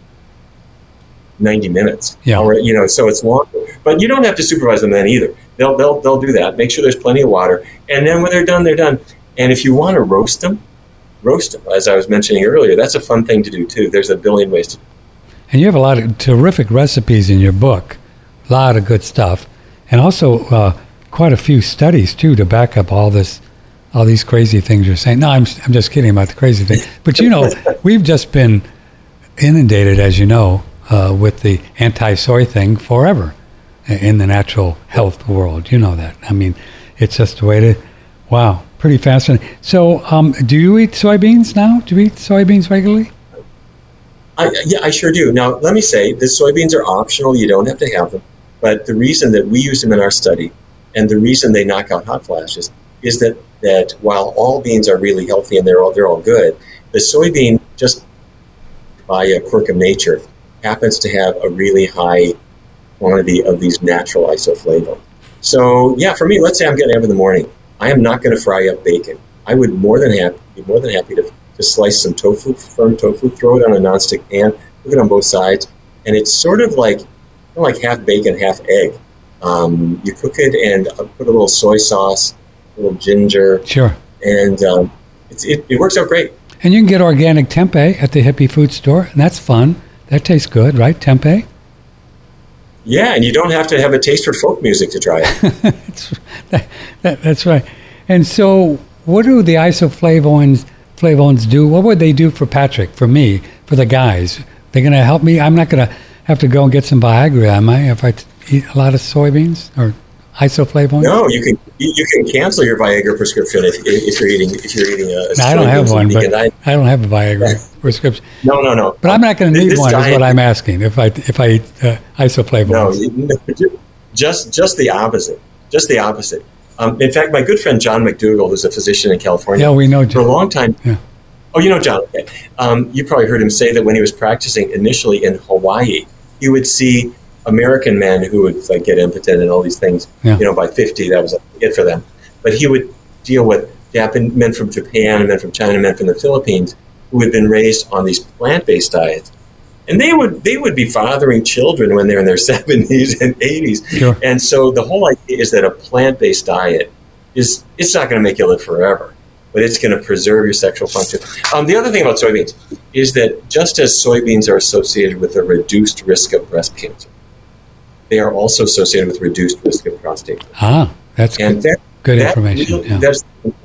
90 minutes. Yeah. So it's longer. But you don't have to supervise them then either. They'll do that. Make sure there's plenty of water. And then when they're done, they're done. And if you want to roast them. As I was mentioning earlier, that's a fun thing to do too. There's a billion ways to do it. And you have a lot of terrific recipes in your book. A lot of good stuff. And also quite a few studies too to back up all these crazy things you're saying. No, I'm just kidding about the crazy thing. But we've just been inundated, as you know, with the anti-soy thing forever in the natural health world. You know that. I mean, it's just the way to. Wow, pretty fascinating. So, do you eat soybeans now? Do you eat soybeans regularly? Yeah, I sure do. Now, let me say, the soybeans are optional. You don't have to have them. But the reason that we use them in our study, and the reason they knock out hot flashes, is that while all beans are really healthy and they're all good, the soybean, just by a quirk of nature, happens to have a really high quantity of these natural isoflavones. So yeah, for me, let's say I'm getting up in the morning. I am not going to fry up bacon. I would be more than happy to slice some firm tofu, throw it on a nonstick pan, cook it on both sides, and it's sort of like half bacon, half egg. You cook it and put a little soy sauce, a little ginger. Sure. And it works out great. And you can get organic tempeh at the Hippie Food Store, and that's fun. That tastes good, right? Tempeh? Yeah, and you don't have to have a taste for folk music to try it. That's right. And so what do the isoflavones do? What would they do for Patrick, for me, for the guys? They're going to help me? I'm not going to have to go and get some Viagra, am I, if I eat a lot of soybeans or isoflavones? No, you can cancel your Viagra prescription if you're eating a. No, I don't have one, but I don't have a Viagra prescription. No. But I'm not going to need one. Is what I'm asking. If I eat isoflavones. No, just the opposite. Just the opposite. In fact, my good friend John McDougall, who's a physician in California, we know John. For a long time. Yeah. Oh, you know John. Okay. You probably heard him say that when he was practicing initially in Hawaii, he would see American men who would get impotent and all these things. Yeah. By 50, that was it for them. But he would deal with men from Japan, men from China, men from the Philippines who had been raised on these plant-based diets, and they would be fathering children when they're in their 70s and 80s. Sure. And so the whole idea is that a plant-based diet it's not going to make you live forever, but it's going to preserve your sexual function. The other thing about soybeans is that just as soybeans are associated with a reduced risk of breast cancer, they are also associated with reduced risk of prostate cancer. That's good information. Yeah. That's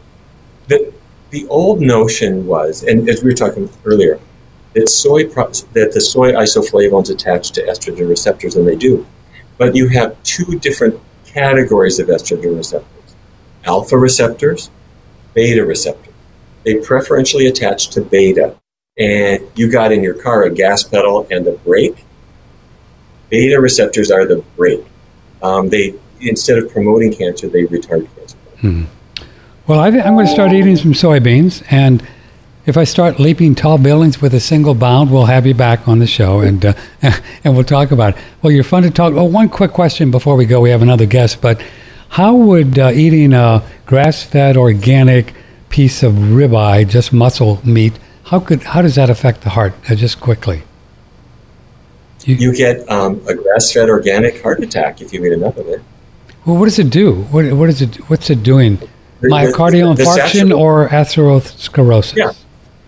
the old notion was, and as we were talking earlier, that the soy isoflavones attach to estrogen receptors, and they do. But you have two different categories of estrogen receptors: alpha receptors, beta receptors. They preferentially attach to beta. And you got in your car a gas pedal and a brake. Beta receptors are the brake. They, instead of promoting cancer, they retard cancer. Well, I'm going to start eating some soybeans, and if I start leaping tall buildings with a single bound, we'll have you back on the show, and we'll talk about it. Well, you're fun to talk. Oh, one quick question before we go. We have another guest, but how would eating a grass-fed organic piece of ribeye, just muscle meat, how does that affect the heart? Just quickly. You get a grass-fed organic heart attack if you eat enough of it. Well, what does it do? What's it doing? Myocardial infarction or atherosclerosis? Yeah,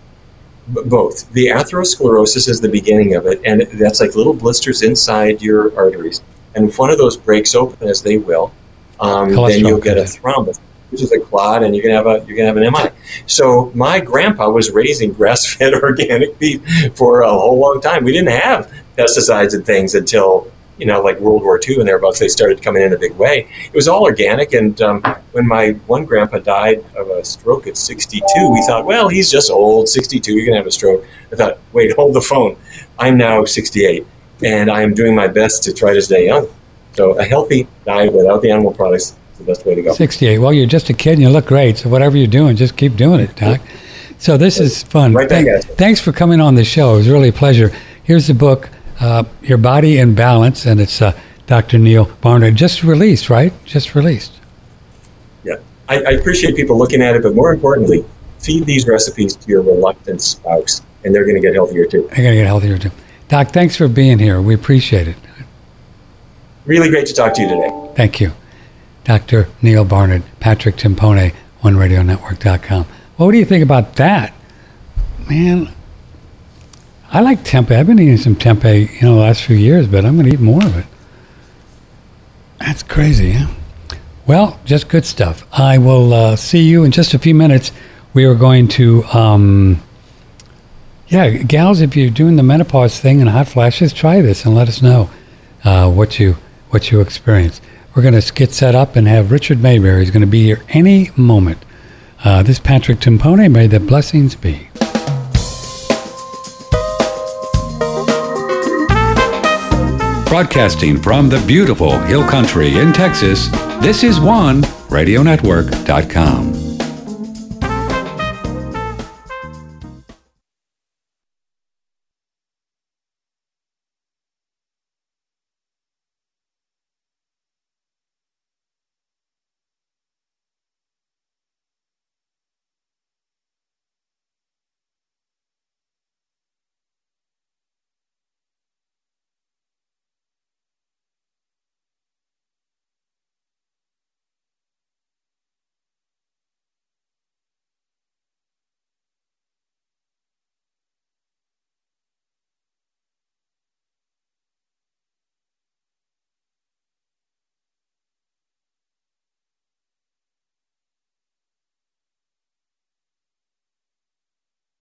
both. The atherosclerosis is the beginning of it, and that's like little blisters inside your arteries. And if one of those breaks open, as they will, then you'll get a thrombus, which is a clot, and you're gonna have an MI. So my grandpa was raising grass-fed organic beef for a whole long time. We didn't have pesticides and things until like World War II and thereabouts. They started coming in a big way. It was all organic, and when my one grandpa died of a stroke at 62, we thought, well, he's just old, 62, you're gonna have a stroke. I thought, wait, hold the phone. I'm now 68, and I'm doing my best to try to stay young. So a healthy diet without the animal products is the best way to go. 68. Well, you're just a kid and you look great. So whatever you're doing, just keep doing it, Doc. So this is fun. Thanks for coming on the show. It was really a pleasure. Here's the book, Your Body in Balance, and it's Dr. Neal Barnard. Just released, right? Just released. Yeah. I appreciate people looking at it, but more importantly, feed these recipes to your reluctant spouse, and they're going to get healthier too. They're going to get healthier too. Doc, thanks for being here. We appreciate it. Really great to talk to you today. Thank you. Dr. Neal Barnard, Patrick Timpone, OneRadioNetwork.com. Well, what do you think about that? Man, I like tempeh. I've been eating some tempeh, the last few years, but I'm going to eat more of it. That's crazy, huh? Well, just good stuff. I will see you in just a few minutes. We are going to, gals, if you're doing the menopause thing and hot flashes, try this and let us know what you experience. We're going to get set up and have Richard Mayberry. He's going to be here any moment. This is Patrick Timpone. May the blessings be. Broadcasting from the beautiful Hill Country in Texas, this is OneRadioNetwork.com.